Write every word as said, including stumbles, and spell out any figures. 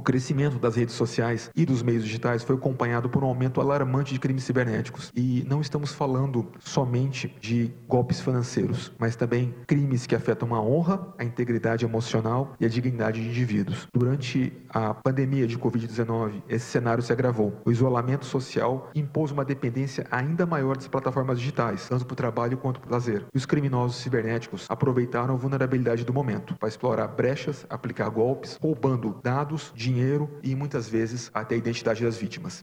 crescimento das redes sociais e dos meios digitais foi acompanhado por um aumento alarmante de crimes cibernéticos. E não estamos falando somente de golpes financeiros, mas também crimes que afetam a honra, a integridade emocional e a dignidade de indivíduos. Durante a pandemia de covid dezenove, esse cenário se agravou. O isolamento social impôs uma dependência ainda maior das plataformas digitais, tanto para o trabalho quanto para o lazer. E os criminosos cibernéticos aproveitaram a vulnerabilidade do momento para explorar brechas, aplicar golpes, roubando dados, dinheiro e muitas vezes até a identidade das vítimas.